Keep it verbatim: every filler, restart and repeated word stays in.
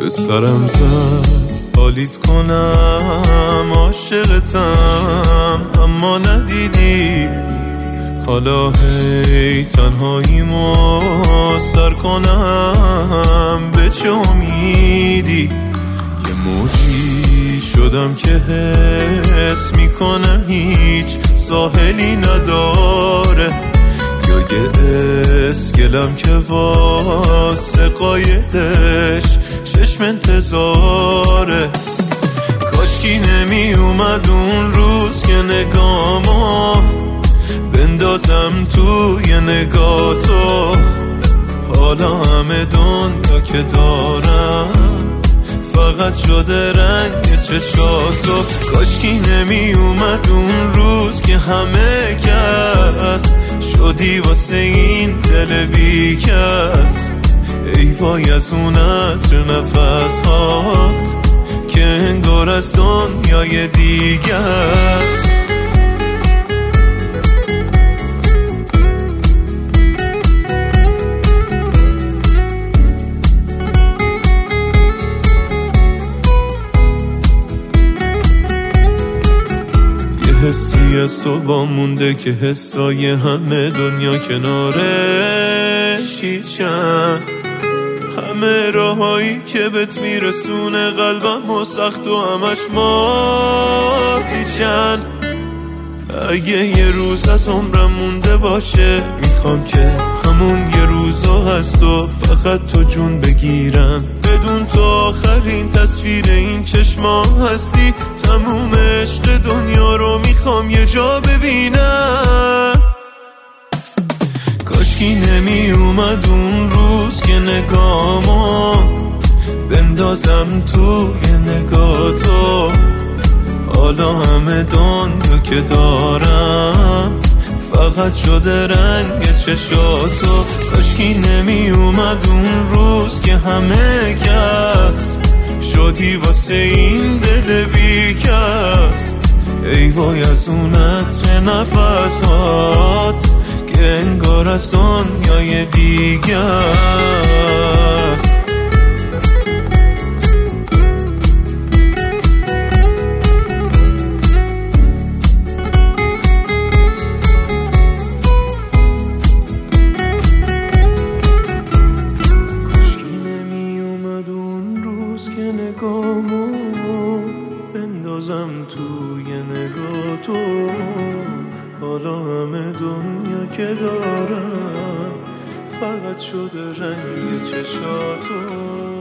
سرم زد حالیت کنم عاشقتم اما ندیدی. حالا هی تنهاییمو سر کنم به چه امیدی. یه موجی شدم که حس میکنم هیچ ساحلی نداره، یا یه اسکلم که واسه قایقش چشم انتظاره. کاشکی نمی اومد اون روز که نگامو بندازم توی نگاه تو. حالا همه دنیا که دارم فقط شده رنگ چشاتو. کاشکی نمی اومد اون روز که همه کس شدی واسه این دل بی کس. ای وای از اون عطر نفس هات که انگار از دنیای دیگه است. حسی از تو با مونده که حسای همه دنیا کنارش هیچن. همه راهایی که بهت میرسونه قلبم و سخت و همش ماریچن. اگه یه روز از عمرم مونده باشه میخوام که همون یه روزا هست و فقط تو جون بگیرم. بدون تو آخرین تصویر این چشما هستی. تموم عشق دنیا رو میخوام یه جا ببینم. کاشکی نمی اومد اون روز که نگامو بندازم توی نگاه تو. حالا همه دنیا که دارم فقط شده رنگ چشاتو. کاشکی نمی اومد اون روز که همه کس شدی واسه این دل بی کس. ای وای از اون عطر نفس هات که انگار از دنیای دیگه است. نگامو بندازم توی نگاه تو. حالا همه دنیا که دارم فقط شده رنگ چشاتو.